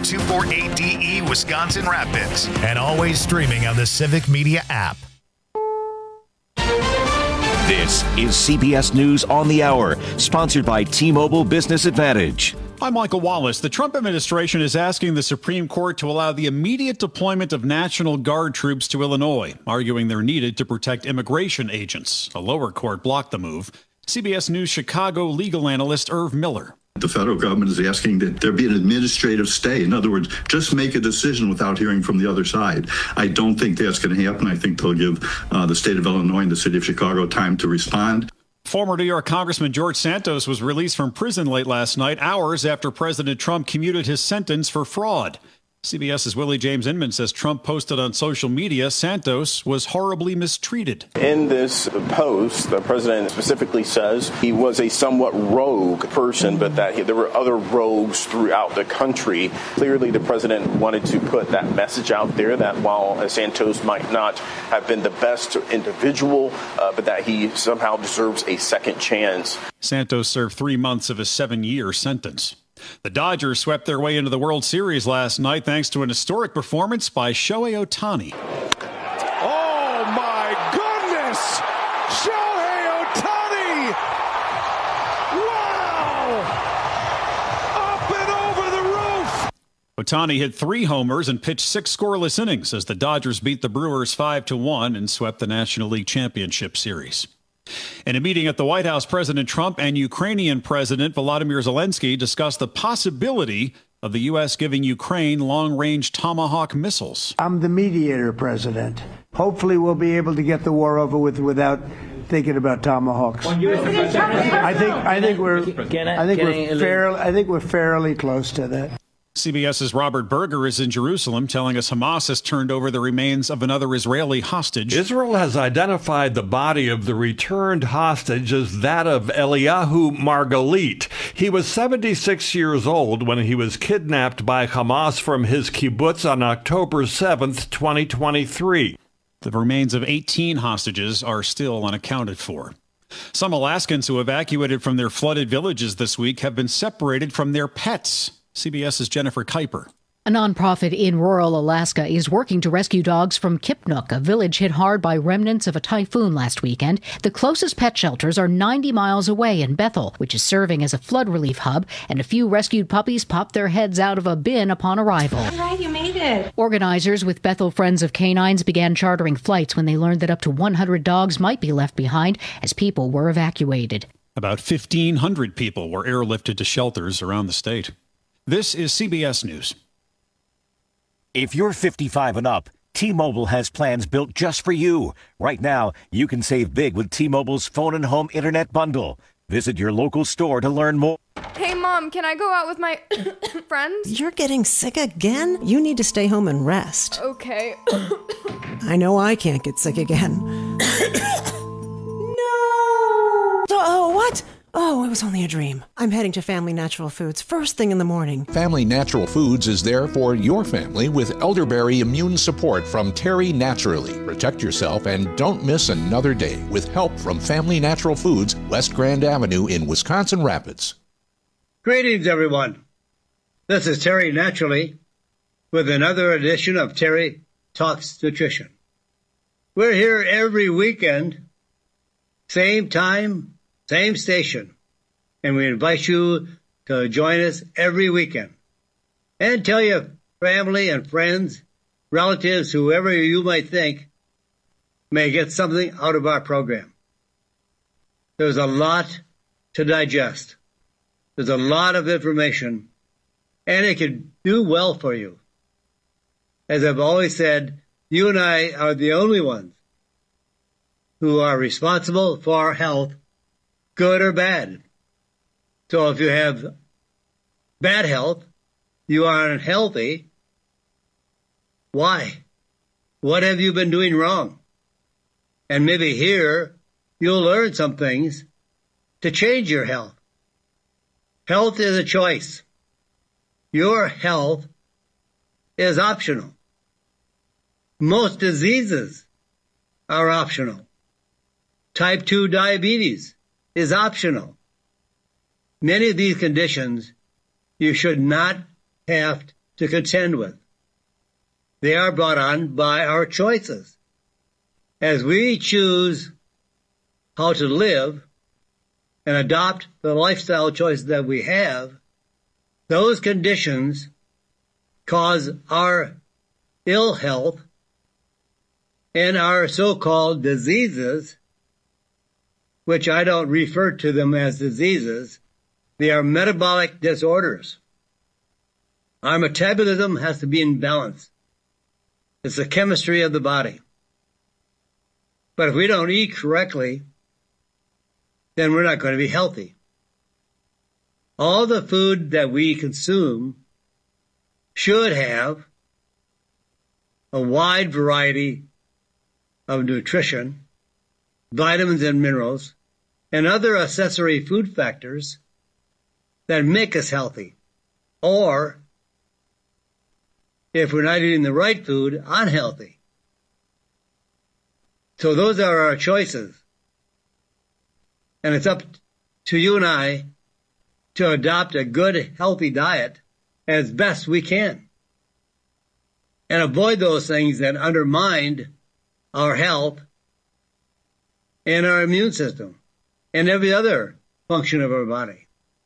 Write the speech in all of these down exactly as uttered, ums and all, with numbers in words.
two four eight D E Wisconsin Rapids. And always streaming on the Civic Media app. This is C B S News on the Hour, sponsored by T-Mobile Business Advantage. I'm Michael Wallace. The Trump administration is asking the Supreme Court to allow the immediate deployment of National Guard troops to Illinois, arguing they're needed to protect immigration agents. A lower court blocked the move. C B S News Chicago legal analyst Irv Miller. The federal government is asking that there be an administrative stay. In other words, just make a decision without hearing from the other side. I don't think that's going to happen. I think they'll give uh, the state of Illinois and the city of Chicago time to respond. Former New York Congressman George Santos was released from prison late last night, hours after President Trump commuted his sentence for fraud. CBS's Willie James Inman says Trump posted on social media Santos was horribly mistreated. In this post, the president specifically says he was a somewhat rogue person, but that he, there were other rogues throughout the country. Clearly, the president wanted to put that message out there that while Santos might not have been the best individual, uh, but that he somehow deserves a second chance. Santos served three months of his seven-year sentence. The Dodgers swept their way into the World Series last night thanks to an historic performance by Shohei Ohtani. Oh, my goodness! Shohei Ohtani! Wow! Up and over the roof! Ohtani hit three homers and pitched six scoreless innings as the Dodgers beat the Brewers five to one and swept the National League Championship Series. In a meeting at the White House, President Trump and Ukrainian President Volodymyr Zelensky discussed the possibility of the U S giving Ukraine long-range Tomahawk missiles. I'm the mediator, President. Hopefully we'll be able to get the war over with without thinking about Tomahawks. I think I think we're I think we're fairly I think we're fairly close to that. CBS's Robert Berger is in Jerusalem telling us Hamas has turned over the remains of another Israeli hostage. Israel has identified the body of the returned hostage as that of Eliyahu Margalit. He was seventy-six years old when he was kidnapped by Hamas from his kibbutz on October seventh, twenty twenty-three. The remains of eighteen hostages are still unaccounted for. Some Alaskans who evacuated from their flooded villages this week have been separated from their pets. CBS's Jennifer Kuiper. A nonprofit in rural Alaska is working to rescue dogs from Kipnuk, a village hit hard by remnants of a typhoon last weekend. The closest pet shelters are ninety miles away in Bethel, which is serving as a flood relief hub, and a few rescued puppies popped their heads out of a bin upon arrival. All right, you made it. Organizers with Bethel Friends of Canines began chartering flights when they learned that up to one hundred dogs might be left behind as people were evacuated. About fifteen hundred people were airlifted to shelters around the state. This is C B S News. If you're fifty-five and up, T-Mobile has plans built just for you. Right now, you can save big with T-Mobile's phone and home internet bundle. Visit your local store to learn more. Hey, Mom, can I go out with my friends? You're getting sick again? You need to stay home and rest. Okay. I know I can't get sick again. No! Oh, what? Oh, it was only a dream. I'm heading to Family Natural Foods first thing in the morning. Family Natural Foods is there for your family with elderberry immune support from Terry Naturally. Protect yourself and don't miss another day with help from Family Natural Foods, West Grand Avenue in Wisconsin Rapids. Greetings, everyone. This is Terry Naturally with another edition of Terry Talks Nutrition. We're here every weekend, same time, same station, and we invite you to join us every weekend. And tell your family and friends, relatives, whoever you might think may get something out of our program. There's a lot to digest. There's a lot of information, and it can do well for you. As I've always said, you and I are the only ones who are responsible for our health, good or bad. So if you have bad health, you are unhealthy. Why? What have you been doing wrong? And maybe here you'll learn some things to change your health. Health is a choice. Your health is optional. Most diseases are optional. Type two diabetes is optional. Many of these conditions you should not have to contend with. They are brought on by our choices. As we choose how to live and adopt the lifestyle choices that we have, those conditions cause our ill health and our so-called diseases, which I don't refer to them as diseases. They are metabolic disorders. Our metabolism has to be in balance. It's the chemistry of the body. But if we don't eat correctly, then we're not going to be healthy. All the food that we consume should have a wide variety of nutrition, vitamins and minerals, and other accessory food factors that make us healthy. Or, if we're not eating the right food, unhealthy. So those are our choices. And it's up to you and I to adopt a good, healthy diet as best we can. And avoid those things that undermine our health and our immune system and every other function of our body.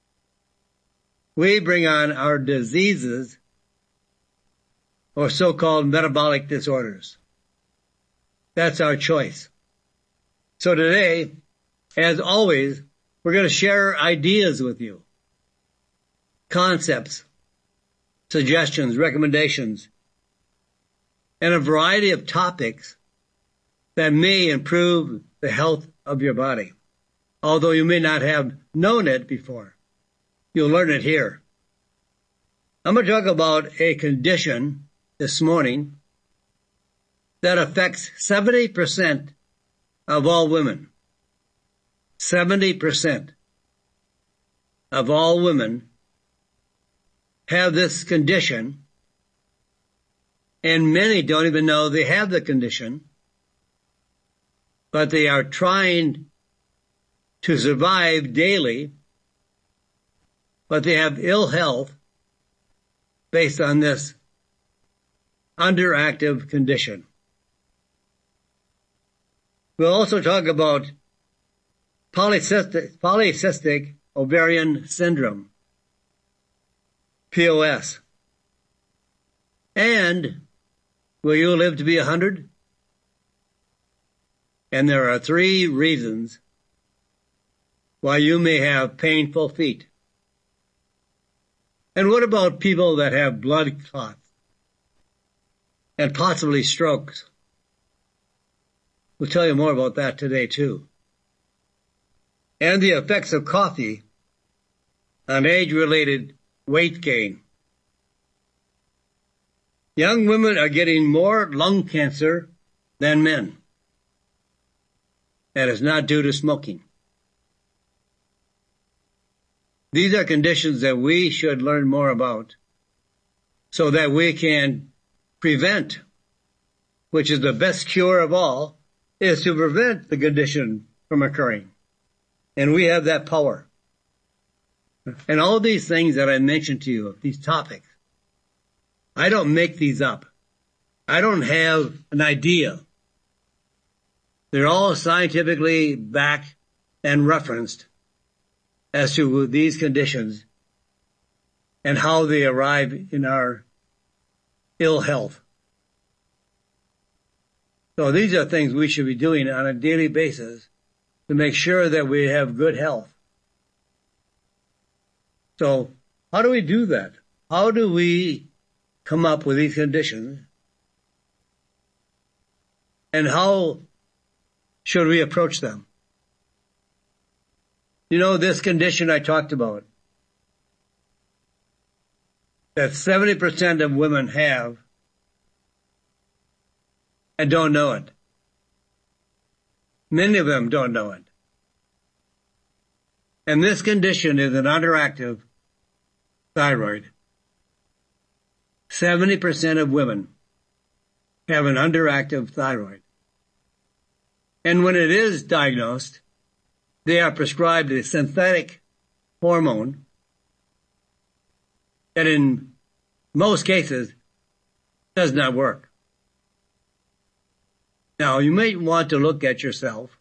We bring on our diseases or so-called metabolic disorders. That's our choice. So today, as always, we're going to share ideas with you, concepts, suggestions, recommendations, and a variety of topics that may improve the health of your body. Although you may not have known it before, you'll learn it here. I'm going to talk about a condition this morning that affects seventy percent of all women. seventy percent of all women have this condition, and many don't even know they have the condition, but they are trying to survive daily, but they have ill health based on this underactive condition. We'll also talk about polycystic, polycystic ovarian syndrome, P O S. And will you live to be one hundred? And there are three reasons why you may have painful feet. And what about people that have blood clots and possibly strokes? We'll tell you more about that today, too. And the effects of coffee on age-related weight gain. Young women are getting more lung cancer than men. That is not due to smoking. These are conditions that we should learn more about so that we can prevent, which is the best cure of all, is to prevent the condition from occurring. And we have that power. And all these things that I mentioned to you, these topics, I don't make these up. I don't have an idea. They're all scientifically backed and referenced as to these conditions and how they arrive in our ill health. So these are things we should be doing on a daily basis to make sure that we have good health. So how do we do that? How do we come up with these conditions? And how should we approach them? You know, this condition I talked about, that seventy percent of women have and don't know it. Many of them don't know it. And this condition is an underactive thyroid. seventy percent of women have an underactive thyroid. And when it is diagnosed, they are prescribed a synthetic hormone that in most cases, does not work. Now, you may want to look at yourself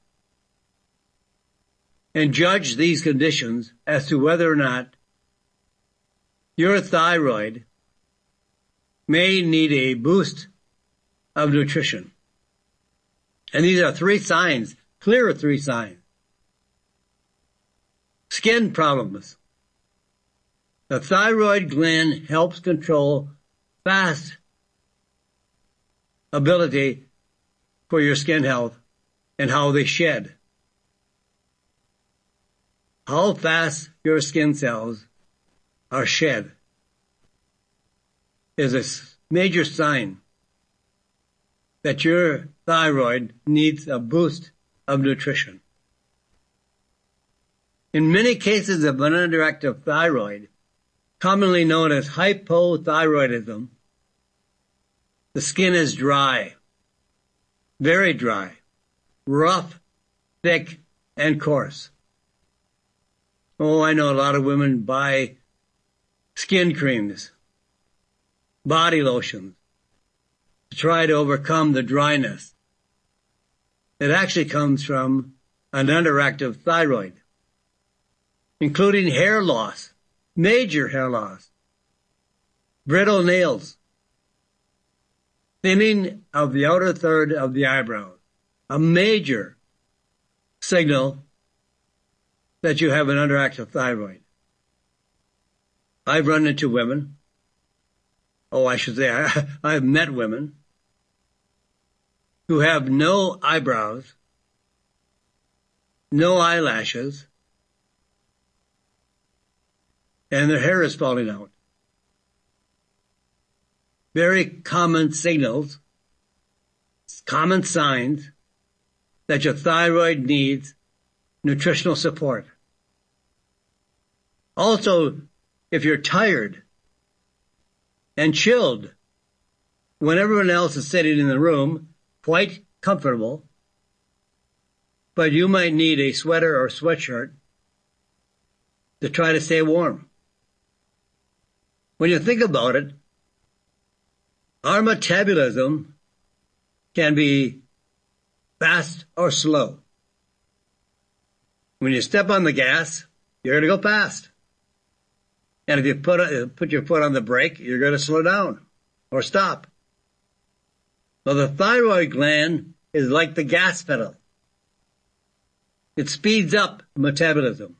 and judge these conditions as to whether or not your thyroid may need a boost of nutrition. And these are three signs, clear three signs. Skin problems. The thyroid gland helps control fast ability for your skin health and how they shed. How fast your skin cells are shed is a major sign that your thyroid needs a boost of nutrition. In many cases of an underactive thyroid, commonly known as hypothyroidism, the skin is dry, very dry, rough, thick, and coarse. Oh, I know a lot of women buy skin creams, body lotions, to try to overcome the dryness. It actually comes from an underactive thyroid, including hair loss, major hair loss, brittle nails, thinning of the outer third of the eyebrows, a major signal that you have an underactive thyroid. I've run into women, oh, I should say I, I've met women who have no eyebrows, no eyelashes, and their hair is falling out. Very common signals, common signs that your thyroid needs nutritional support. Also, if you're tired and chilled when everyone else is sitting in the room, quite comfortable, but you might need a sweater or sweatshirt to try to stay warm. When you think about it, our metabolism can be fast or slow. When you step on the gas, you're going to go fast. And if you put, put your foot on the brake, you're going to slow down or stop. Well, the thyroid gland is like the gas pedal. It speeds up metabolism.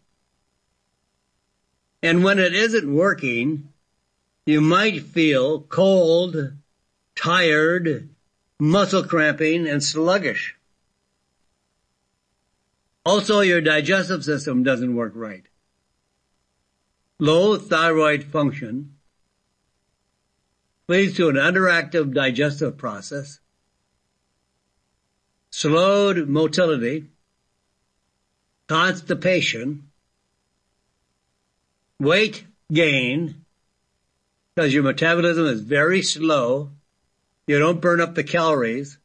And when it isn't working, you might feel cold, tired, muscle cramping, and sluggish. Also, your digestive system doesn't work right. Low thyroid function leads to an underactive digestive process, slowed motility, constipation, weight gain, because your metabolism is very slow, you don't burn up the calories,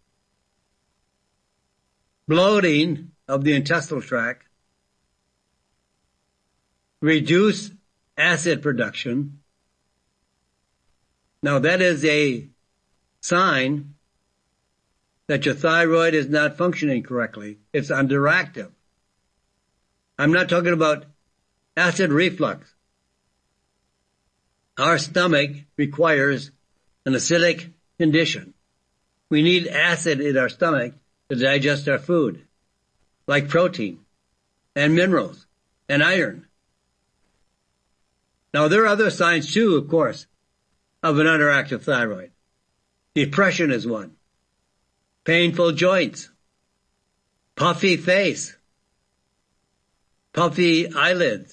bloating of the intestinal tract, reduced acid production. Now that is a sign that your thyroid is not functioning correctly. It's underactive. I'm not talking about acid reflux. Our stomach requires an acidic condition. We need acid in our stomach to digest our food, like protein and minerals and iron. Now, there are other signs, too, of course, of an underactive thyroid. Depression is one. Painful joints. Puffy face. Puffy eyelids.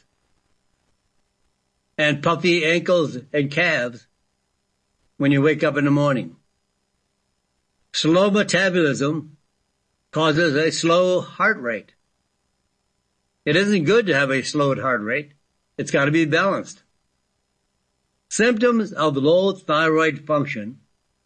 And puffy ankles and calves when you wake up in the morning. Slow metabolism causes a slow heart rate. It isn't good to have a slowed heart rate. It's got to be balanced. Symptoms of low thyroid function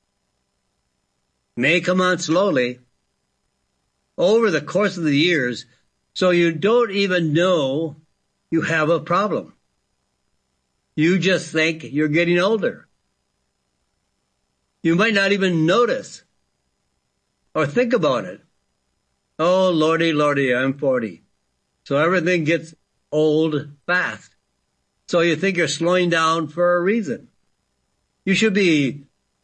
may come on slowly over the course of the years, so you don't even know you have a problem. You just think you're getting older. You might not even notice or think about it. Oh, lordy, lordy, I'm forty. So everything gets old fast. So you think you're slowing down for a reason. You should be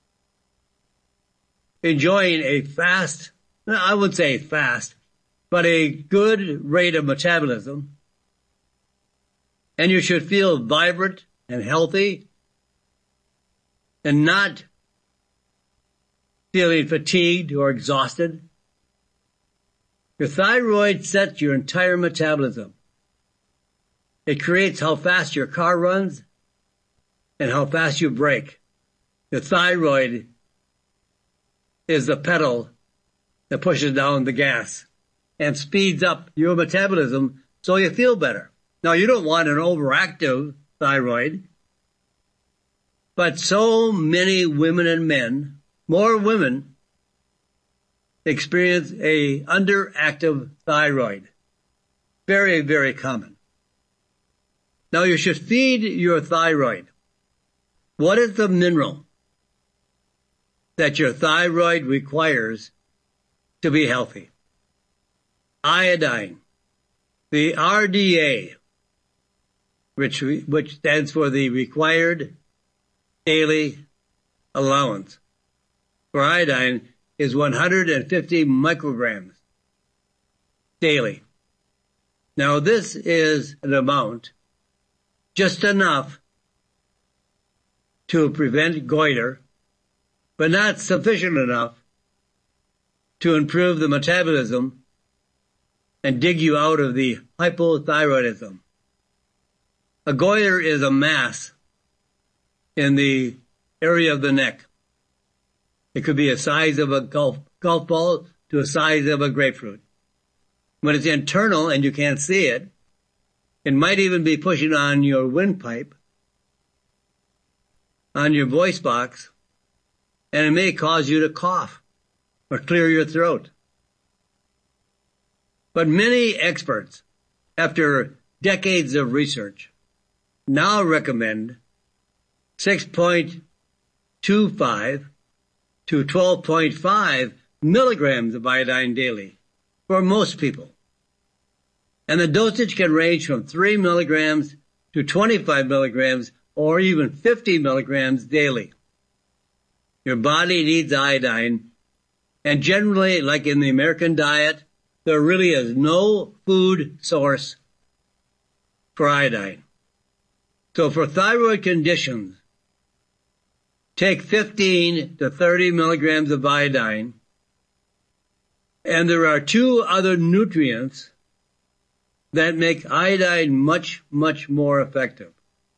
enjoying a fast, I would say fast, but a good rate of metabolism. And you should feel vibrant and healthy and not feeling fatigued or exhausted. Your thyroid sets your entire metabolism. It creates how fast your car runs and how fast you brake. The thyroid is the pedal that pushes down the gas and speeds up your metabolism so you feel better. Now, you don't want an overactive thyroid, but so many women and men, more women, experience a underactive thyroid. Very, very common. Now, you should feed your thyroid. What is the mineral that your thyroid requires to be healthy? Iodine. The R D A, which, which stands for the required daily allowance for iodine, is one hundred fifty micrograms daily. Now, this is an amount just enough to prevent goiter, but not sufficient enough to improve the metabolism and dig you out of the hypothyroidism. A goiter is a mass in the area of the neck. It could be a size of a golf, golf ball to a size of a grapefruit. When it's internal and you can't see it, it might even be pushing on your windpipe, on your voice box, and it may cause you to cough or clear your throat. But many experts, after decades of research, now recommend six point two five to twelve point five milligrams of iodine daily for most people. And the dosage can range from three milligrams to twenty-five milligrams or even fifty milligrams daily. Your body needs iodine, and generally, like in the American diet, there really is no food source for iodine. So for thyroid conditions, take fifteen to thirty milligrams of iodine, and there are two other nutrients that make iodine much, much more effective.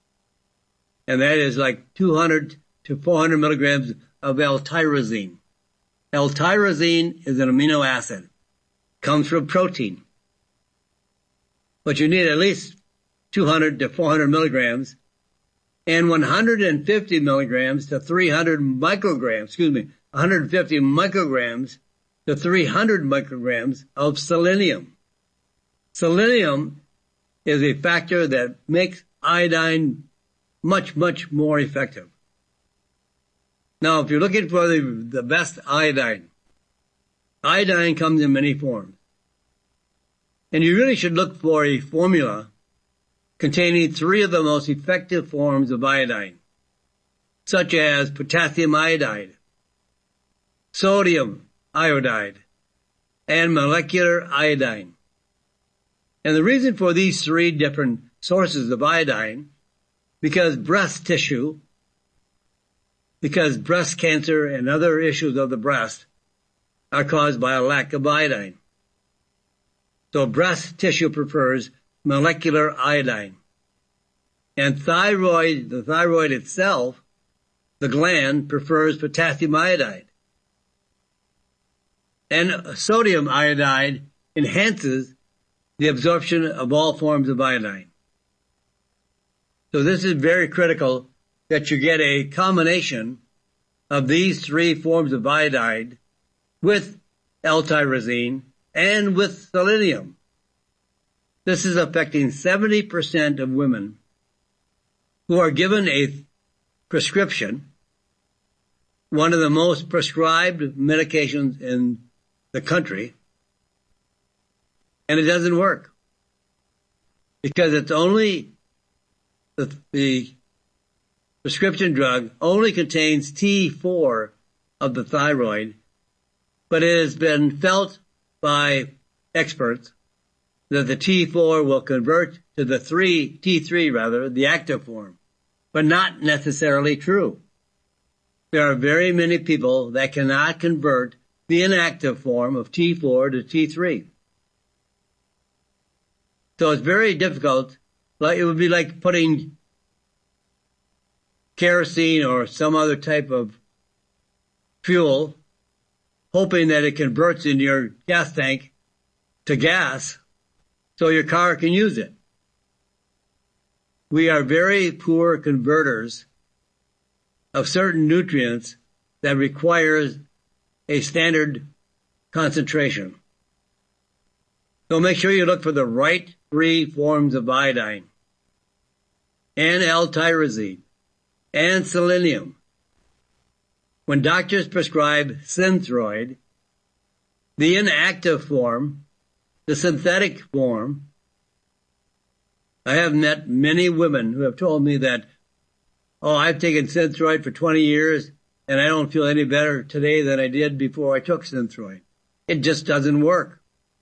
And that is like two hundred to four hundred milligrams of L-tyrosine. L-tyrosine is an amino acid. Comes from protein. But you need at least two hundred to four hundred milligrams and one hundred fifty milligrams to three hundred micrograms, excuse me, one hundred fifty micrograms to three hundred micrograms of selenium. Selenium is a factor that makes iodine much, much more effective. Now, if you're looking for the, the best iodine, iodine comes in many forms. And you really should look for a formula containing three of the most effective forms of iodine, such as potassium iodide, sodium iodide, and molecular iodine. And the reason for these three different sources of iodine, because breast tissue, because breast cancer and other issues of the breast are caused by a lack of iodine. So breast tissue prefers molecular iodine. And thyroid, the thyroid itself, the gland, prefers potassium iodide. And sodium iodide enhances the absorption of all forms of iodine. So this is very critical that you get a combination of these three forms of iodide with L-tyrosine and with selenium. This is affecting seventy percent of women who are given a prescription one of the most prescribed medications in the country, and it doesn't work because it's only the, the prescription drug only contains T four of the thyroid, but it has been felt by experts that the T four will convert to the three, T three rather, the active form, but not necessarily true. There are very many people that cannot convert the inactive form of T four to T three. So it's very difficult. Like it would be like putting kerosene or some other type of fuel, hoping that it converts in your gas tank to gas so your car can use it. We are very poor converters of certain nutrients that requires a standard concentration. So make sure you look for the right three forms of iodine and L-tyrosine and selenium. When doctors prescribe Synthroid, the inactive form, the synthetic form, I have met many women who have told me that, oh, I've taken Synthroid for twenty years and I don't feel any better today than I did before I took Synthroid. It just doesn't work.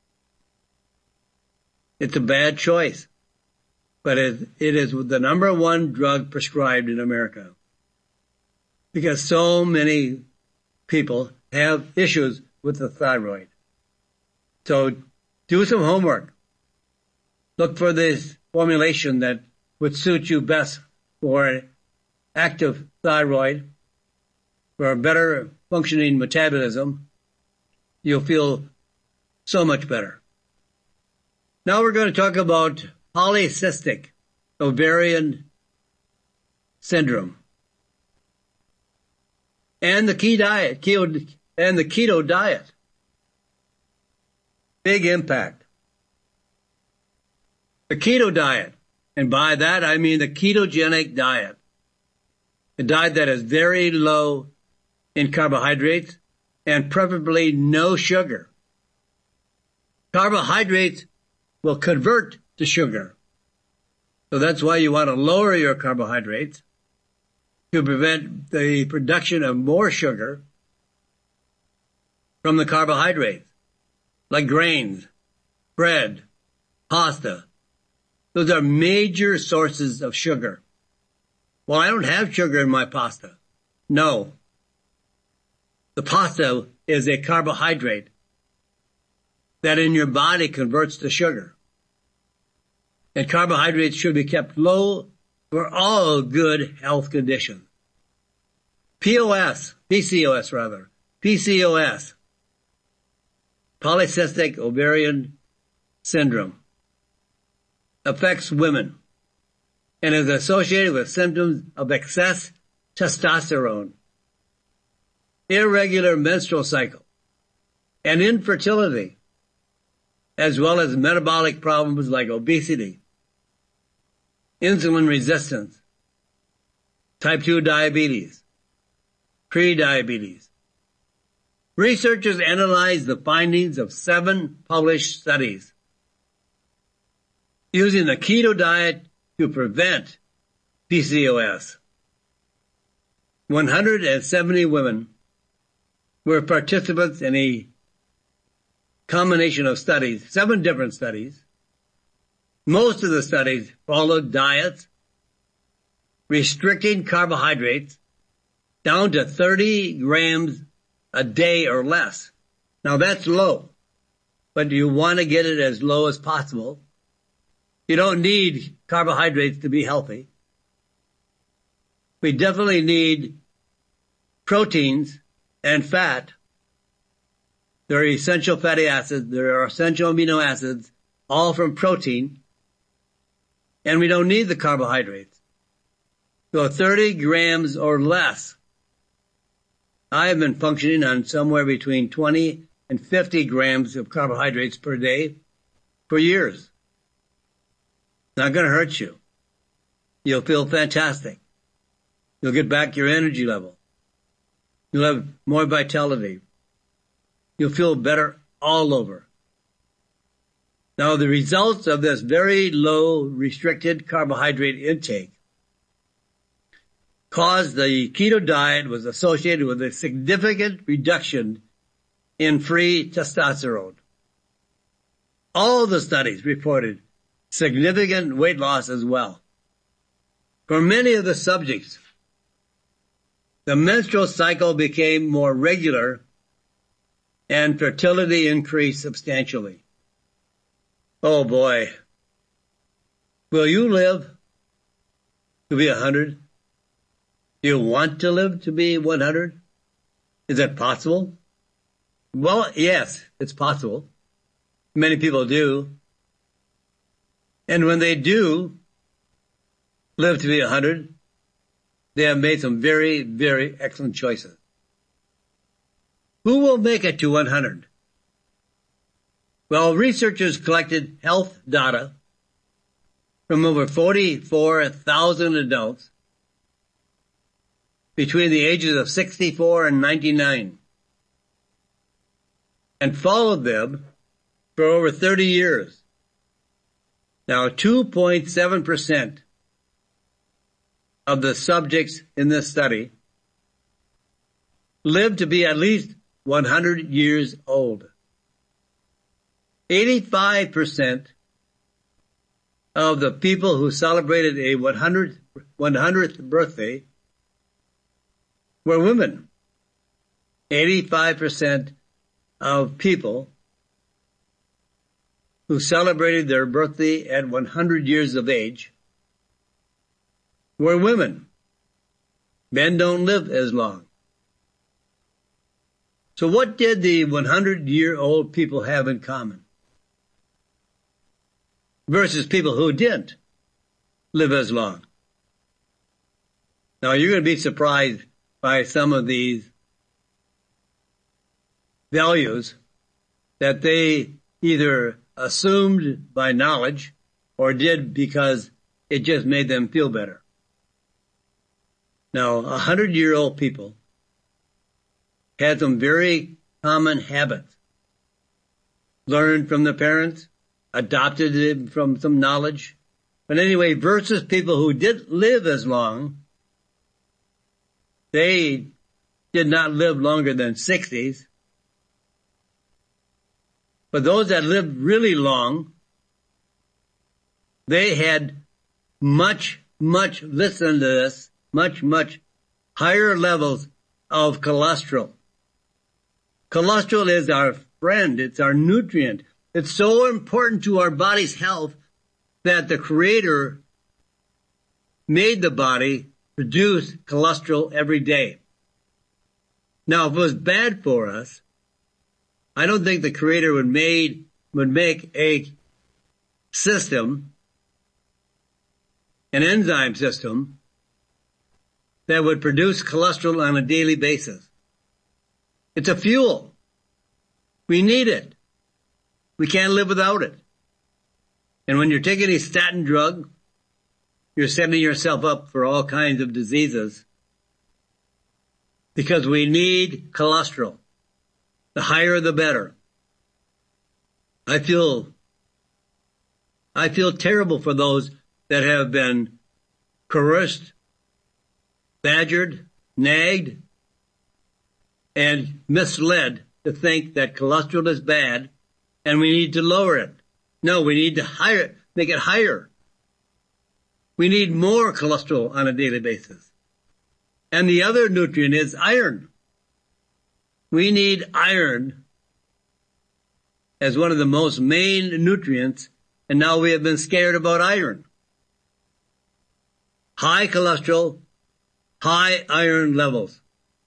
It's a bad choice, but it, it is the number one drug prescribed in America because so many people have issues with the thyroid. So do some homework. Look for this formulation that would suit you best for an active thyroid, for a better functioning metabolism. You'll feel so much better. Now we're going to talk about polycystic ovarian syndrome and the key diet, keto, and the keto diet. Big impact. The keto diet, and by that I mean the ketogenic diet, a diet that is very low in carbohydrates and preferably no sugar. Carbohydrates will convert to sugar. So that's why you want to lower your carbohydrates to prevent the production of more sugar from the carbohydrates, like grains, bread, pasta. Those are major sources of sugar. Well, I don't have sugar in my pasta. No. The pasta is a carbohydrate that in your body converts to sugar. And carbohydrates should be kept low for all good health conditions. P O S, P C O S rather, P C O S, polycystic ovarian syndrome, affects women and is associated with symptoms of excess testosterone, irregular menstrual cycle, and infertility, as well as metabolic problems like obesity, insulin resistance, type two diabetes, pre-diabetes. Researchers analyzed the findings of seven published studies using the keto diet to prevent P C O S. one hundred seventy women were participants in a combination of studies, seven different studies. Most of the studies followed diets restricting carbohydrates down to thirty grams a day or less. Now that's low, but you want to get it as low as possible. You don't need carbohydrates to be healthy. We definitely need proteins and fat. There are essential fatty acids. There are essential amino acids, all from protein. And we don't need the carbohydrates. So thirty grams or less. I have been functioning on somewhere between twenty and fifty grams of carbohydrates per day for years. Not going to hurt you. You'll feel fantastic. You'll get back your energy level. You'll have more vitality. You'll feel better all over. Now, the results of this very low restricted carbohydrate intake caused the keto diet was associated with a significant reduction in free testosterone. All the studies reported significant weight loss as well. For many of the subjects, the menstrual cycle became more regular and fertility increased substantially. Oh boy. Will you live to be a hundred? Do you want to live to be one hundred? Is that possible? Well, yes, it's possible. Many people do. And when they do live to be a hundred, they have made some very, very excellent choices. Who will make it to one hundred? Well, researchers collected health data from over forty-four thousand adults between the ages of sixty-four and ninety-nine and followed them for over thirty years. Now, two point seven percent of the subjects in this study lived to be at least one hundred years old. eighty-five percent of the people who celebrated a one hundredth birthday were women. eighty-five percent of people who celebrated their birthday at one hundred years of age were women. Men don't live as long. So what did the one hundred-year-old people have in common versus people who didn't live as long? Now, you're going to be surprised by some of these values that they either assumed by knowledge or did because it just made them feel better. Now, a hundred-year-old people had some very common habits, learned from their parents, adopted it from some knowledge. But anyway, versus people who didn't live as long, they did not live longer than sixties. But those that lived really long, they had much, much, listen to this, much, much higher levels of cholesterol. Cholesterol is our friend. It's our nutrient. It's so important to our body's health that the Creator made the body produce cholesterol every day. Now, if it was bad for us, I don't think the Creator would made would make a system, an enzyme system, that would produce cholesterol on a daily basis. It's a fuel. We need it. We can't live without it. And when you're taking a statin drug, you're setting yourself up for all kinds of diseases because we need cholesterol. The higher, the better. I feel, I feel terrible for those that have been coerced, badgered, nagged, and misled to think that cholesterol is bad and we need to lower it. No, we need to higher it, make it higher. We need more cholesterol on a daily basis. And the other nutrient is iron. We need iron as one of the most main nutrients, and now we have been scared about iron. High cholesterol, high iron levels.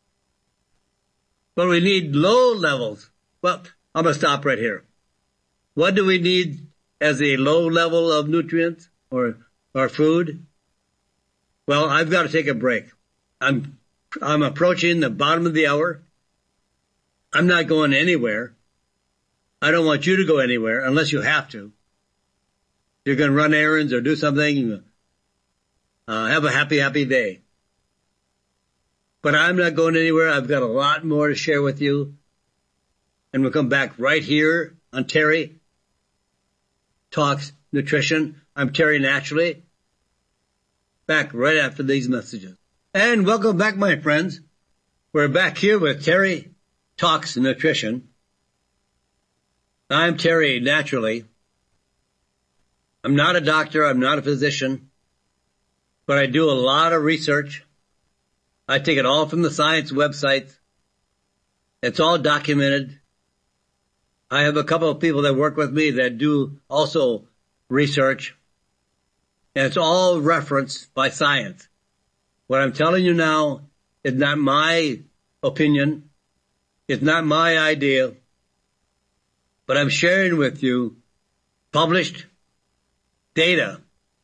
But we need low levels. Well, I'm going to stop right here. What do we need as a low level of nutrients or, or food? Well, I've got to take a break. I'm, I'm approaching the bottom of the hour. I'm not going anywhere. I don't want you to go anywhere unless you have to. You're going to run errands or do something. Uh, have a happy, happy day. But I'm not going anywhere. I've got a lot more to share with you. And we'll come back right here on Terry Talks Nutrition. I'm Terry Naturally. Back right after these messages. And welcome back, my friends. We're back here with Terry Talks Nutrition. I'm Terry Naturally. I'm not a doctor. I'm not a physician. But I do a lot of research. I take it all from the science websites. It's all documented. I have a couple of people that work with me that do also research. And it's all referenced by science. What I'm telling you now is not my opinion. It's not my idea. But I'm sharing with you published data,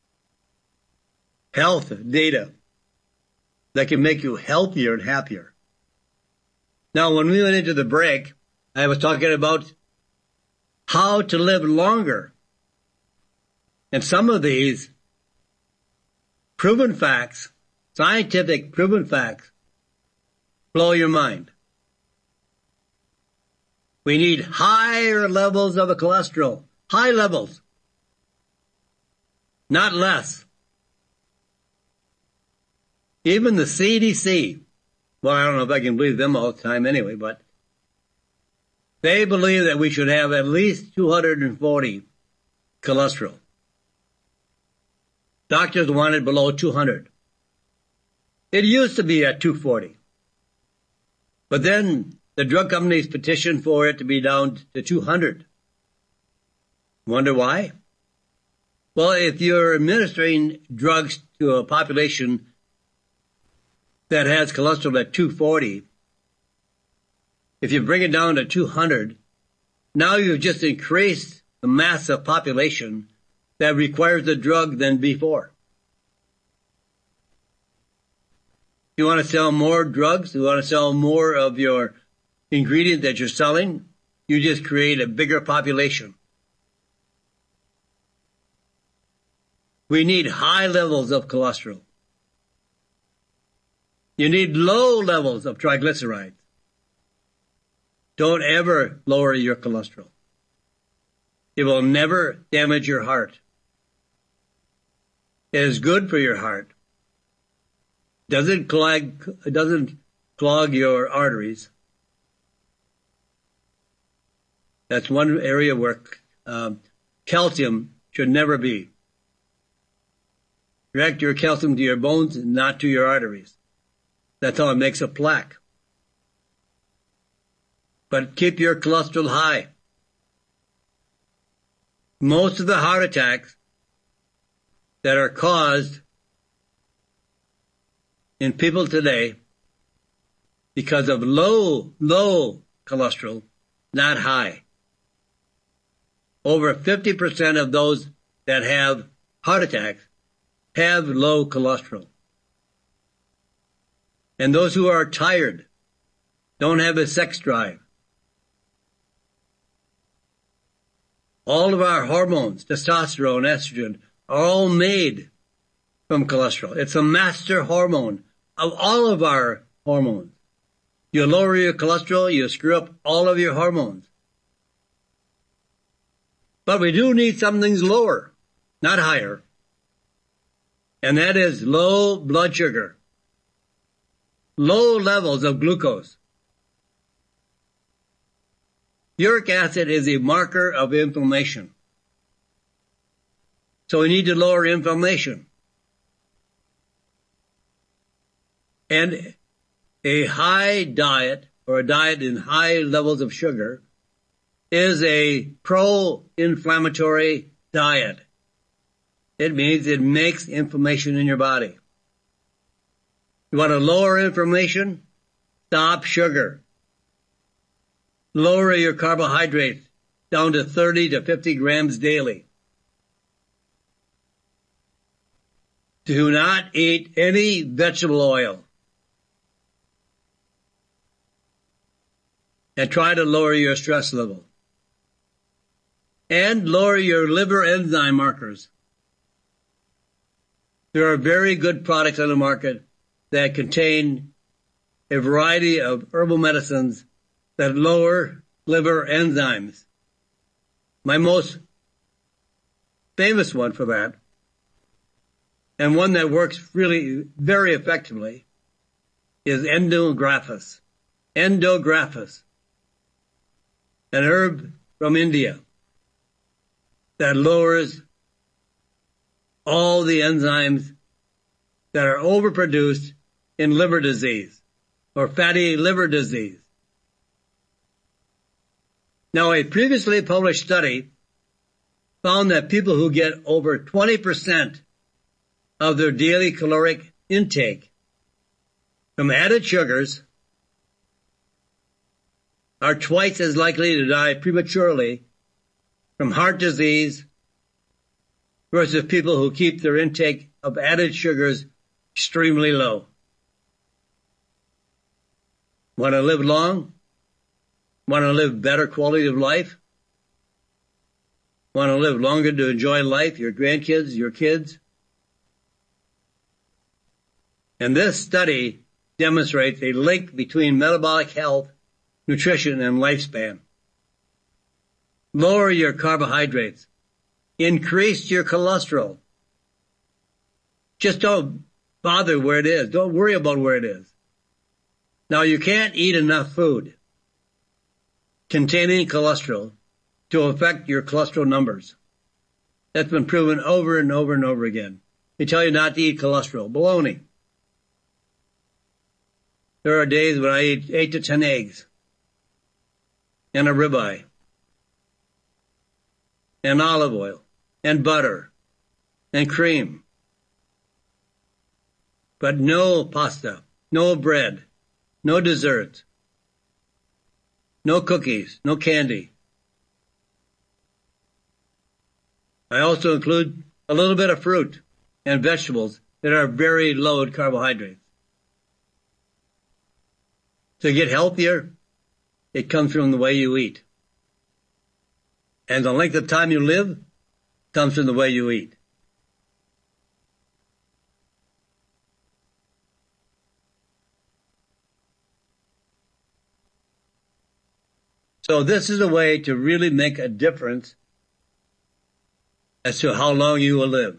health data, that can make you healthier and happier. Now, when we went into the break, I was talking about how to live longer. And some of these proven facts, scientific proven facts, blow your mind. We need higher levels of cholesterol, high levels, not less. Even the C D C, well, I don't know if I can believe them all the time anyway, but they believe that we should have at least two hundred forty cholesterol. Doctors want it below two hundred. It used to be at two forty. But then the drug companies petitioned for it to be down to two hundred. Wonder why? Well, if you're administering drugs to a population that has cholesterol at two forty, if you bring it down to two hundred, now you've just increased the mass of population that requires the drug than before. You want to sell more drugs? You want to sell more of your ingredient that you're selling? You just create a bigger population. We need high levels of cholesterol. You need low levels of triglycerides. Don't ever lower your cholesterol. It will never damage your heart. It is good for your heart. Doesn't clog, it doesn't clog your arteries. That's one area where um, calcium should never be. Direct your calcium to your bones and not to your arteries. That's how it makes a plaque. But keep your cholesterol high. Most of the heart attacks that are caused in people today because of low, low cholesterol, not high. Over fifty percent of those that have heart attacks have low cholesterol. And those who are tired, don't have a sex drive. All of our hormones, testosterone, estrogen, are all made from cholesterol. It's a master hormone of all of our hormones. You lower your cholesterol, you screw up all of your hormones. But we do need some things lower, not higher. And that is low blood sugar, low levels of glucose. Uric acid is a marker of inflammation. So we need to lower inflammation. And a high diet, or a diet in high levels of sugar, is a pro-inflammatory diet. It means it makes inflammation in your body. You want to lower inflammation? Stop sugar. Lower your carbohydrates down to thirty to fifty grams daily. Do not eat any vegetable oil. And try to lower your stress level. And lower your liver enzyme markers. There are very good products on the market that contain a variety of herbal medicines that lower liver enzymes. My most famous one for that, and one that works really very effectively, is Endographis. Endographis, an herb from India that lowers all the enzymes that are overproduced in liver disease or fatty liver disease. Now, a previously published study found that people who get over twenty percent of their daily caloric intake from added sugars are twice as likely to die prematurely from heart disease versus people who keep their intake of added sugars extremely low. Want to live long? Want to live better quality of life? Want to live longer to enjoy life, your grandkids, your kids? And this study demonstrates a link between metabolic health, nutrition, and lifespan. Lower your carbohydrates. Increase your cholesterol. Just don't bother where it is. Don't worry about where it is. Now, you can't eat enough food containing cholesterol to affect your cholesterol numbers. That's been proven over and over and over again. They tell you not to eat cholesterol. Baloney. There are days when I eat eight to ten eggs and a ribeye and olive oil and butter and cream. But no pasta, no bread, no desserts, no cookies, no candy. I also include a little bit of fruit and vegetables that are very low in carbohydrates. To get healthier, it comes from the way you eat. And the length of time you live comes from the way you eat. So this is a way to really make a difference as to how long you will live.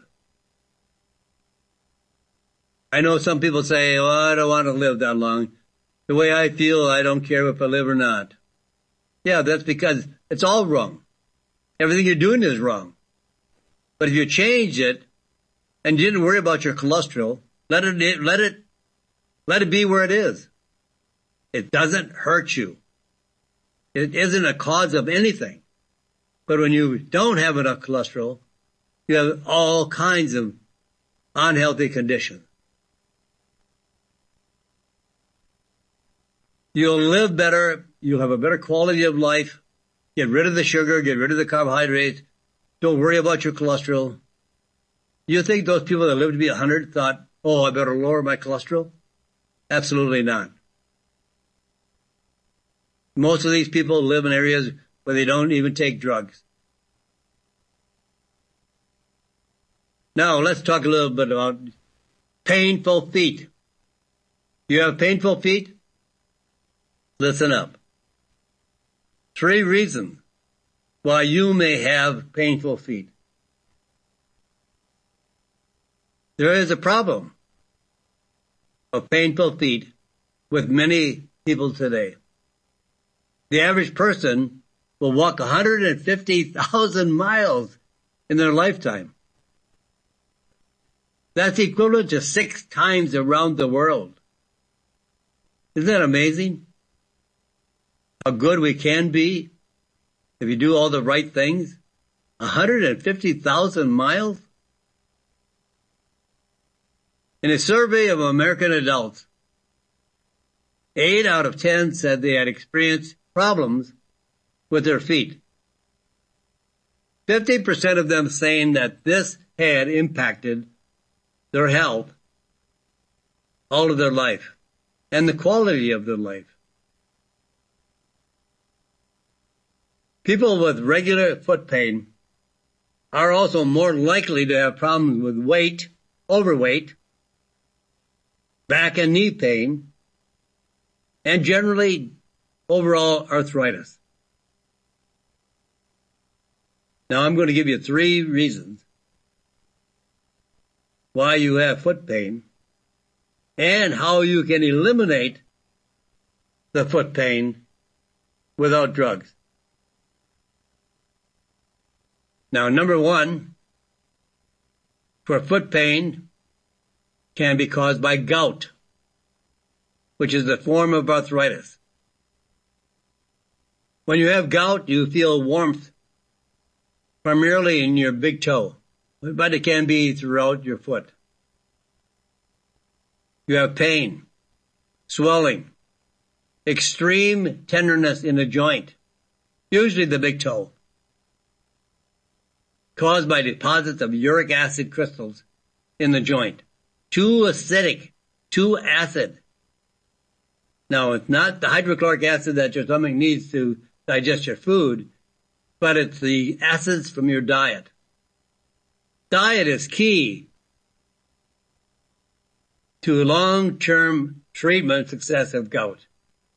I know some people say, well, I don't want to live that long. The way I feel, I don't care if I live or not. Yeah, that's because it's all wrong. Everything you're doing is wrong. But if you change it and you didn't worry about your cholesterol, let it, let it, let it be where it is. It doesn't hurt you. It isn't a cause of anything. But when you don't have enough cholesterol, you have all kinds of unhealthy conditions. You'll live better. You'll have a better quality of life. Get rid of the sugar. Get rid of the carbohydrates. Don't worry about your cholesterol. You think those people that lived to be one hundred thought, oh, I better lower my cholesterol? Absolutely not. Most of these people live in areas where they don't even take drugs. Now, let's talk a little bit about painful feet. You have painful feet? Listen up. Three reasons why you may have painful feet. There is a problem of painful feet with many people today. The average person will walk one hundred fifty thousand miles in their lifetime. That's equivalent to six times around the world. Isn't that amazing? How good we can be if you do all the right things. one hundred fifty thousand miles? In a survey of American adults, eight out of ten said they had experienced problems with their feet. fifty percent of them saying that this had impacted their health all of their life and the quality of their life. People with regular foot pain are also more likely to have problems with weight, overweight, back and knee pain, and generally overall arthritis. Now I'm going to give you three reasons why you have foot pain and how you can eliminate the foot pain without drugs. Now, number one, for foot pain can be caused by gout, which is a form of arthritis. When you have gout, you feel warmth primarily in your big toe, but it can be throughout your foot. You have pain, swelling, extreme tenderness in the joint, usually the big toe, caused by deposits of uric acid crystals in the joint. Too acidic, too acid. Now, it's not the hydrochloric acid that your stomach needs to digest your food, but it's the acids from your diet. Diet is key to long-term treatment success of gout.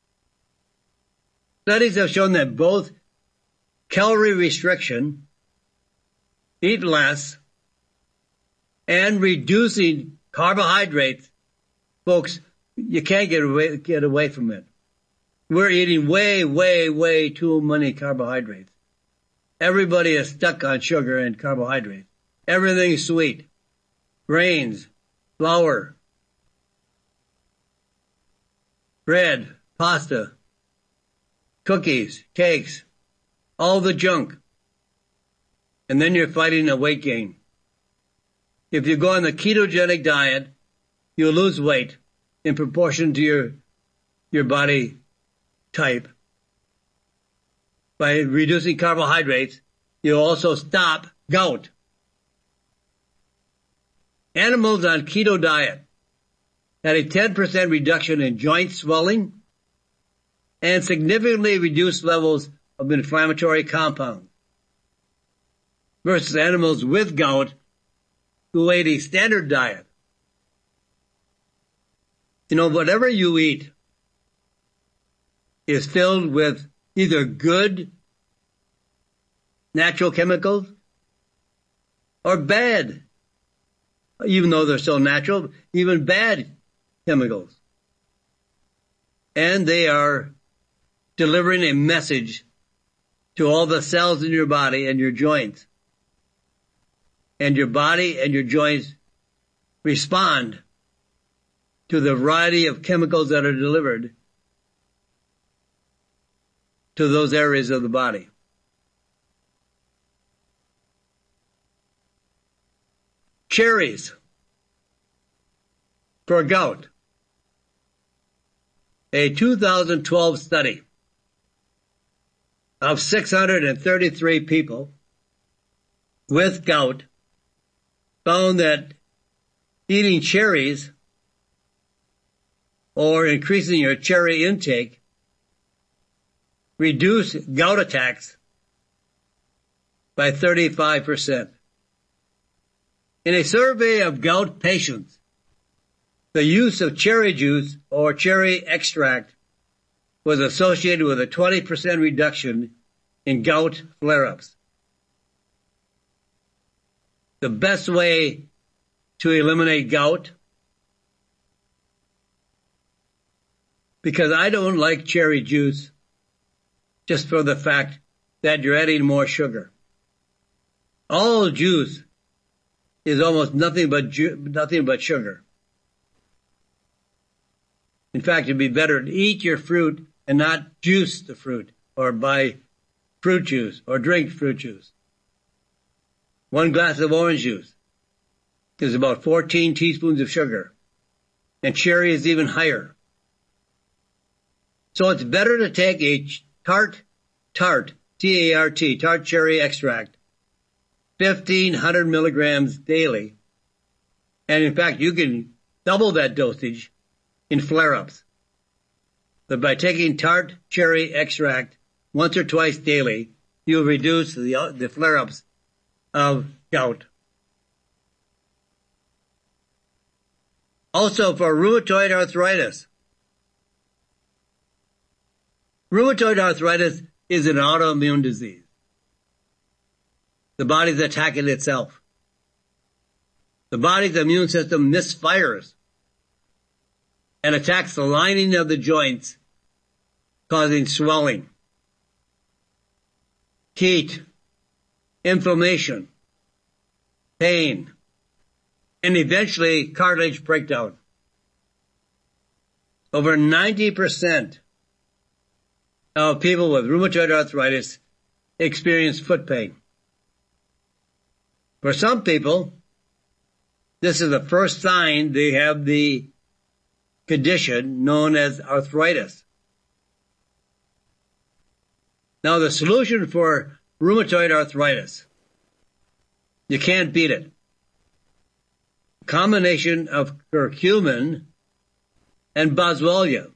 Studies have shown that both calorie restriction, eat less, and reducing carbohydrates, folks, you can't get away, get away from it. We're eating way, way, way too many carbohydrates. Everybody is stuck on sugar and carbohydrates. Everything's sweet. Grains, flour, bread, pasta, cookies, cakes, all the junk. And then you're fighting a weight gain. If you go on the ketogenic diet, you'll lose weight in proportion to your, your body type. By reducing carbohydrates, you'll also stop gout. Animals on keto diet had a ten percent reduction in joint swelling and significantly reduced levels of inflammatory compounds versus animals with gout who ate a standard diet. You know, whatever you eat is filled with either good natural chemicals or bad, even though they're still natural, even bad chemicals. And they are delivering a message to all the cells in your body and your joints. And your body and your joints respond to the variety of chemicals that are delivered to those areas of the body. Cherries for gout. A two thousand twelve study of six hundred thirty-three people with gout found that eating cherries or increasing your cherry intake reduced gout attacks by thirty-five percent. In a survey of gout patients, the use of cherry juice or cherry extract was associated with a twenty percent reduction in gout flare-ups. The best way to eliminate gout, because I don't like cherry juice just for the fact that you're adding more sugar. All juice is almost nothing but ju- nothing but sugar. In fact, it'd be better to eat your fruit and not juice the fruit or buy fruit juice or drink fruit juice. One glass of orange juice is about fourteen teaspoons of sugar, and cherry is even higher. So it's better to take a tart, tart, T A R T, tart cherry extract, fifteen hundred milligrams daily. And in fact, you can double that dosage in flare-ups. But by taking tart cherry extract once or twice daily, you'll reduce the, the flare-ups of gout. Also, for rheumatoid arthritis, Rheumatoid arthritis is an autoimmune disease. The body's attacking itself. The body's immune system misfires and attacks the lining of the joints, causing swelling, heat, inflammation, pain, and eventually cartilage breakdown. Over ninety percent of people with rheumatoid arthritis experience foot pain. For some people, this is the first sign they have the condition known as arthritis. Now, the solution for rheumatoid arthritis, you can't beat it. A combination of curcumin and boswellia.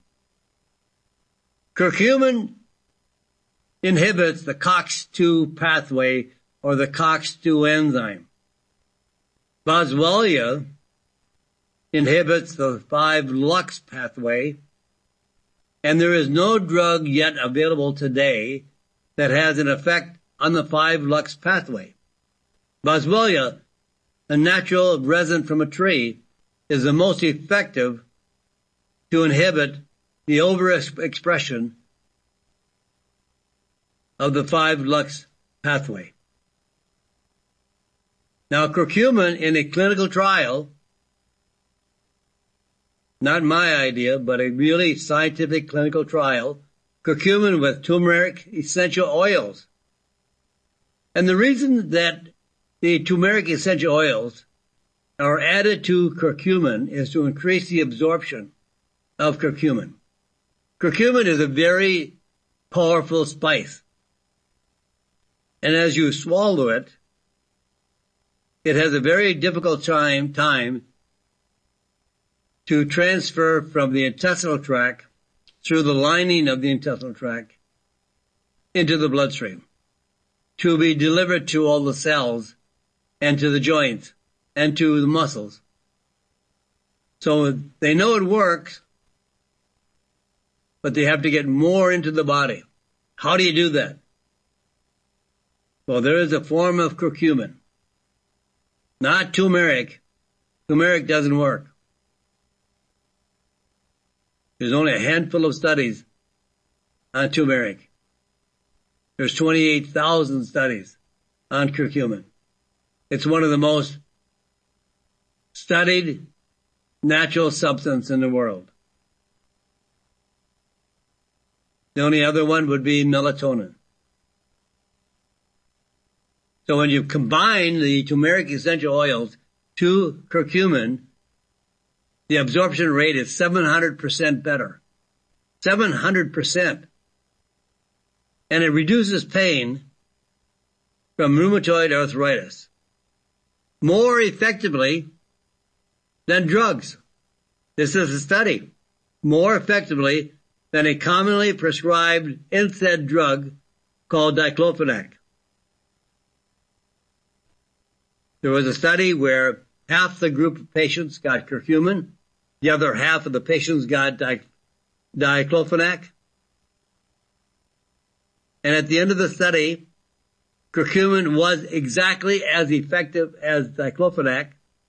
Curcumin inhibits the C O X two pathway or the C O X two enzyme. Boswellia inhibits the five LUX pathway, and there is no drug yet available today that has an effect on the five LUX pathway. Boswellia, a natural resin from a tree, is the most effective to inhibit the overexpression of the five LUX pathway. Now, curcumin in a clinical trial, not my idea, but a really scientific clinical trial, curcumin with turmeric essential oils. And the reason that the turmeric essential oils are added to curcumin is to increase the absorption of curcumin. Curcumin is a very powerful spice. And as you swallow it, it has a very difficult time, time to transfer from the intestinal tract through the lining of the intestinal tract into the bloodstream, to be delivered to all the cells and to the joints and to the muscles. So they know it works, but they have to get more into the body. How do you do that? Well, there is a form of curcumin, not turmeric. Turmeric doesn't work. There's only a handful of studies on turmeric. There's twenty-eight thousand studies on curcumin. It's one of the most studied natural substance in the world. The only other one would be melatonin. So when you combine the turmeric essential oils to curcumin, the absorption rate is seven hundred percent better. seven hundred percent. And it reduces pain from rheumatoid arthritis more effectively than drugs. This is a study. More effectively than a commonly prescribed N SAID drug called diclofenac. There was a study where half the group of patients got curcumin, the other half of the patients got di- diclofenac. And at the end of the study, curcumin was exactly as effective as diclofenac,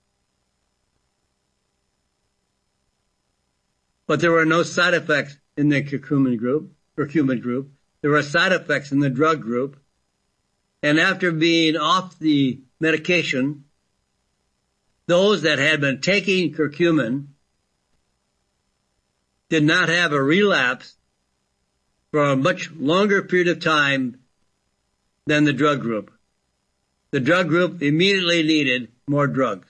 but there were no side effects in the curcumin group. Curcumin group. There were side effects in the drug group. And after being off the medication, those that had been taking curcumin did not have a relapse for a much longer period of time than the drug group. The drug group immediately needed more drugs.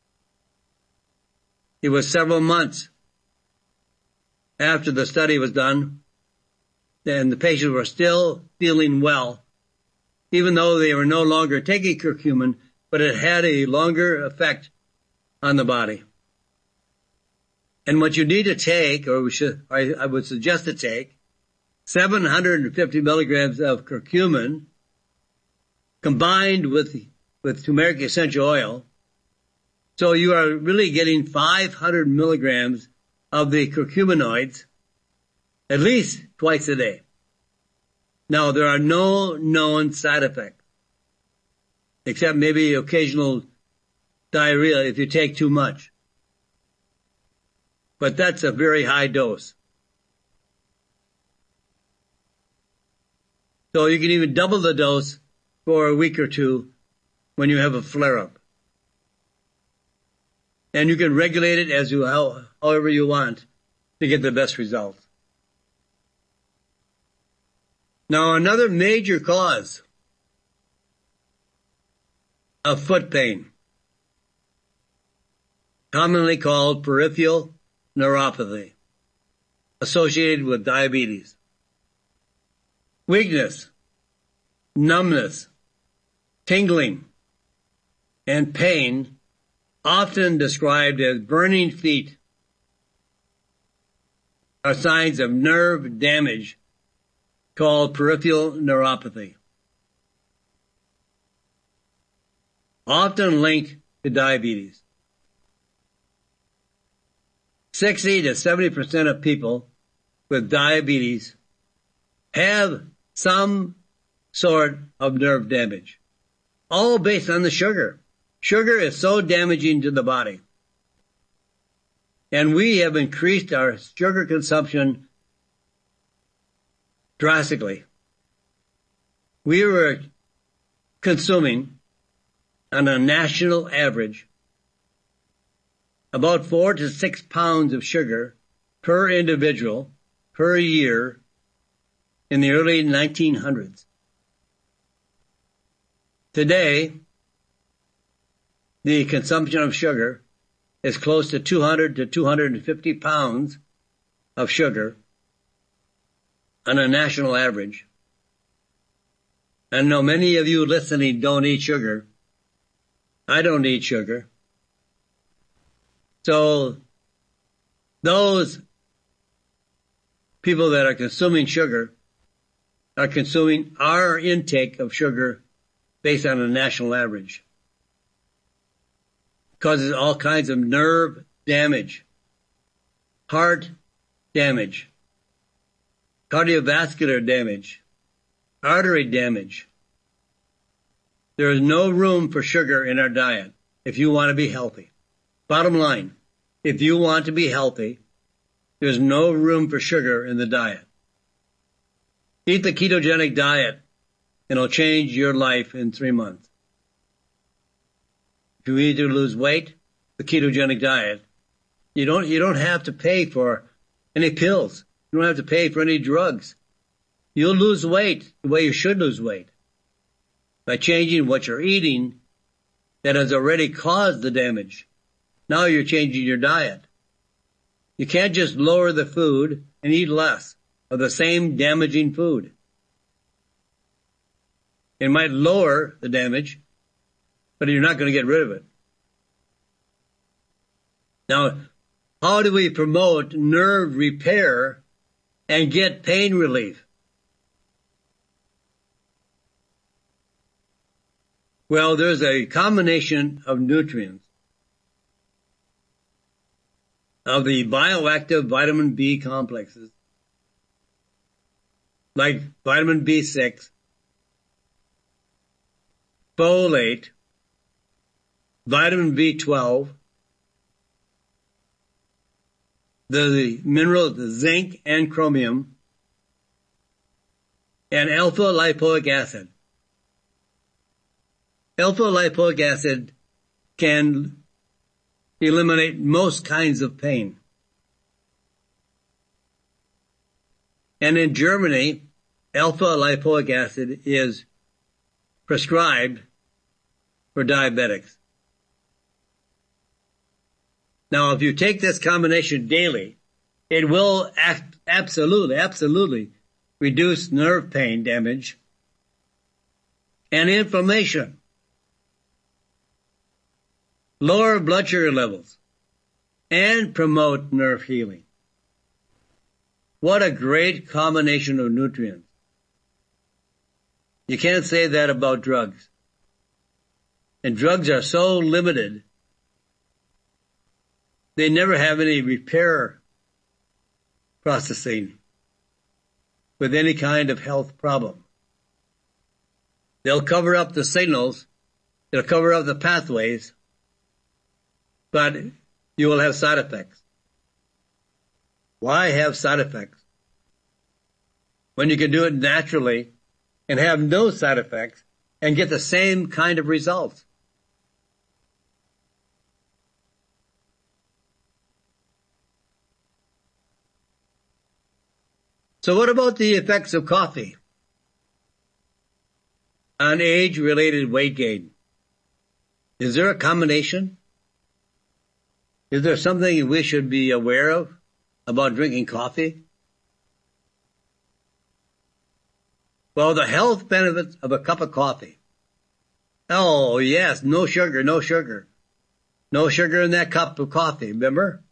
It was several months after the study was done, and the patients were still feeling well, even though they were no longer taking curcumin, but it had a longer effect on the body. And what you need to take, or we should, I, I would suggest to take, seven hundred fifty milligrams of curcumin combined with, with turmeric essential oil. So you are really getting five hundred milligrams of the curcuminoids at least twice a day. Now, there are no known side effects, except maybe occasional diarrhea if you take too much. But that's a very high dose. So you can even double the dose for a week or two when you have a flare-up. And you can regulate it as you how, however you want to get the best results. Now, another major cause of foot pain, commonly called peripheral neuropathy, associated with diabetes. Weakness, numbness, tingling, and pain, often described as burning feet, are signs of nerve damage called peripheral neuropathy, often linked to diabetes. sixty to seventy percent of people with diabetes have some sort of nerve damage, all based on the sugar. Sugar is so damaging to the body. And we have increased our sugar consumption drastically. We were consuming, on a national average, about four to six pounds of sugar per individual per year in the early nineteen hundreds. Today, the consumption of sugar is close to two hundred to two hundred fifty pounds of sugar on a national average. I know many of you listening don't eat sugar. I don't eat sugar. So those people that are consuming sugar are consuming our intake of sugar based on a national average. Causes all kinds of nerve damage, heart damage, cardiovascular damage, artery damage. There is no room for sugar in our diet if you want to be healthy. Bottom line, if you want to be healthy, there's no room for sugar in the diet. Eat the ketogenic diet, and it'll change your life in three months. If you need to lose weight, the ketogenic diet, you don't, you don't have to pay for any pills. You don't have to pay for any drugs. You'll lose weight the way you should lose weight, by changing what you're eating that has already caused the damage. Now you're changing your diet. You can't just lower the food and eat less of the same damaging food. It might lower the damage, but you're not going to get rid of it. Now, how do we promote nerve repair and get pain relief? Well, there's a combination of nutrients, of the bioactive vitamin B complexes, like vitamin B six, folate, vitamin B twelve, the minerals zinc and chromium, and alpha lipoic acid. Alpha lipoic acid can eliminate most kinds of pain. And in Germany, alpha lipoic acid is prescribed for diabetics. Now, if you take this combination daily, it will act absolutely, absolutely reduce nerve pain damage and inflammation, lower blood sugar levels, and promote nerve healing. What a great combination of nutrients. You can't say that about drugs. And drugs are so limited, they never have any repair processing. with any kind of health problem. They'll cover up the signals, they'll cover up the pathways, but you will have side effects. Why have side effects when you can do it naturally and have no side effects and get the same kind of results? So what about the effects of coffee on age-related weight gain? Is there a combination? Is there something we should be aware of about drinking coffee? Well, the health benefits of a cup of coffee. Oh, yes, no sugar, no sugar. No sugar in that cup of coffee, remember?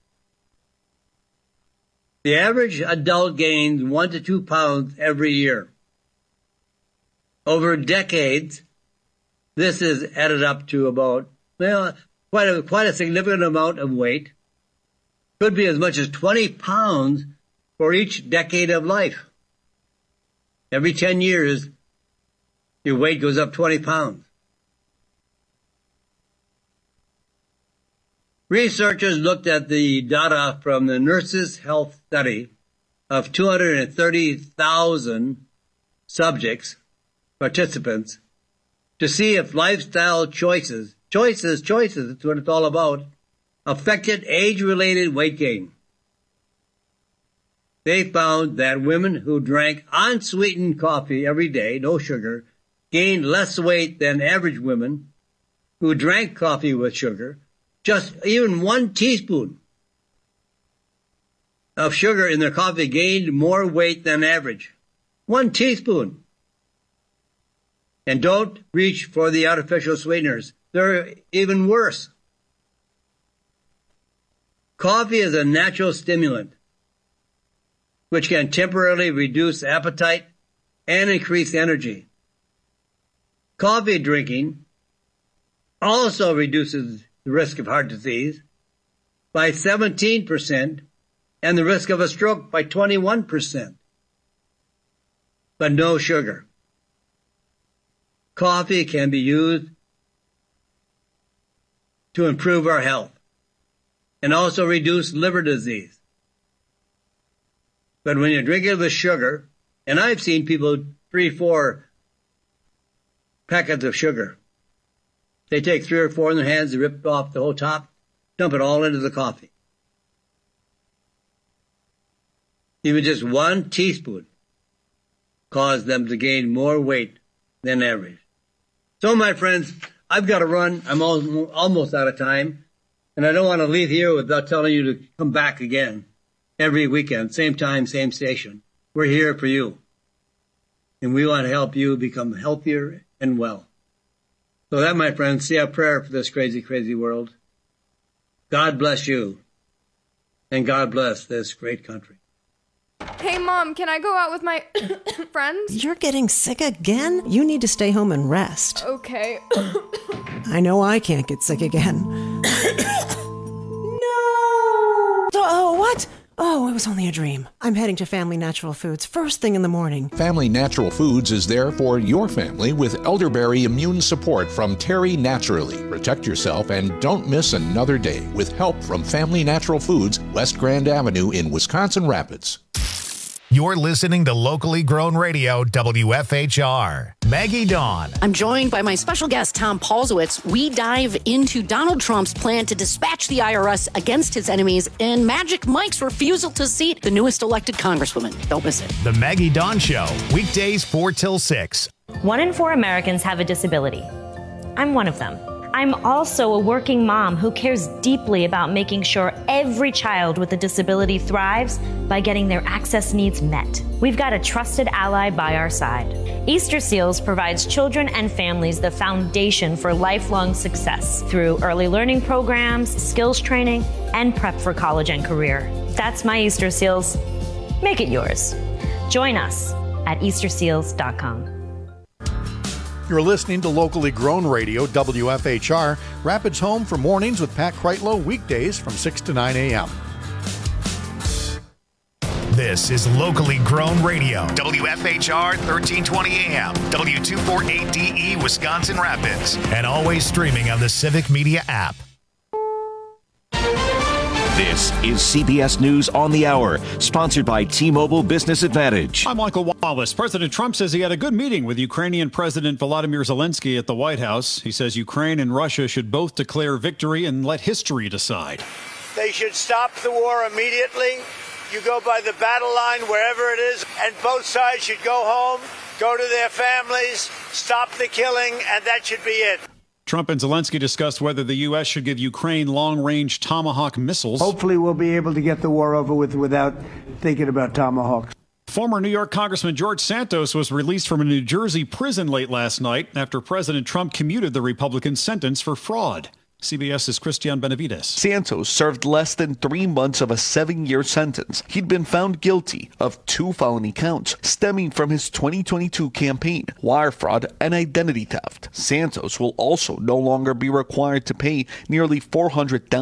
The average adult gains one to two pounds every year. Over decades, this is added up to about, well, quite a, quite a significant amount of weight. Could be as much as twenty pounds for each decade of life. Every ten years, your weight goes up twenty pounds. Researchers looked at the data from the Nurses' Health Study of two hundred thirty thousand subjects, participants, to see if lifestyle choices, choices, choices, that's what it's all about, affected age-related weight gain. They found that women who drank unsweetened coffee every day, no sugar, gained less weight than average women who drank coffee with sugar. Just even one teaspoon of sugar in their coffee gained more weight than average. One teaspoon. And don't reach for the artificial sweeteners. They're even worse. Coffee is a natural stimulant which can temporarily reduce appetite and increase energy. Coffee drinking also reduces the risk of heart disease by seventeen percent and the risk of a stroke by twenty-one percent. But no sugar. Coffee can be used to improve our health and also reduce liver disease. But when you drink it with sugar, and I've seen people three, four packets of sugar, they take three or four in their hands, they rip off the whole top, dump it all into the coffee. Even just one teaspoon caused them to gain more weight than average. So, my friends, I've got to run. I'm almost out of time. And I don't want to leave here without telling you to come back again every weekend, same time, same station. We're here for you. And we want to help you become healthier and well. So that, my friends, say a prayer for this crazy, crazy world. God bless you. And God bless this great country. Hey, Mom, can I go out with my friends? You're getting sick again? You need to stay home and rest. Okay. I know I can't get sick again. No! Oh, what? Oh, it was only a dream. I'm heading to Family Natural Foods first thing in the morning. Family Natural Foods is there for your family with elderberry immune support from Terry Naturally. Protect yourself and don't miss another day with help from Family Natural Foods, West Grand Avenue in Wisconsin Rapids. You're listening to Locally Grown Radio, W F H R. Maggie Dawn. I'm joined by my special guest, Tom Paulsowitz. We dive into Donald Trump's plan to dispatch the I R S against his enemies and Magic Mike's refusal to seat the newest elected congresswoman. Don't miss it. The Maggie Dawn Show, weekdays four till six. One in four Americans have a disability. I'm one of them. I'm also a working mom who cares deeply about making sure every child with a disability thrives by getting their access needs met. We've got a trusted ally by our side. Easter Seals provides children and families the foundation for lifelong success through early learning programs, skills training, and prep for college and career. That's my Easter Seals. Make it yours. Join us at easter seals dot com. You're listening to Locally Grown Radio, W F H R, Rapids home for mornings with Pat Kreitlow, weekdays from six to nine a.m. This is Locally Grown Radio, W F H R thirteen twenty A M, W two forty-eight D E, Wisconsin Rapids, and always streaming on the Civic Media app. This is C B S News on the Hour, sponsored by T-Mobile Business Advantage. I'm Michael Wallace. President Trump says he had a good meeting with Ukrainian President Volodymyr Zelensky at the White House. He says Ukraine and Russia should both declare victory and let history decide. They should stop the war immediately. You go by the battle line wherever it is, and both sides should go home, go to their families, stop the killing, and that should be it. Trump and Zelensky discussed whether the U S should give Ukraine long-range Tomahawk missiles. Hopefully we'll be able to get the war over with without thinking about Tomahawks. Former New York Congressman George Santos was released from a New Jersey prison late last night after President Trump commuted the Republican sentence for fraud. CBS's Christian Benavides. Santos served less than three months of a seven-year sentence. He'd been found guilty of two felony counts stemming from his twenty twenty-two campaign, wire fraud and identity theft. Santos will also no longer be required to pay nearly four hundred thousand dollars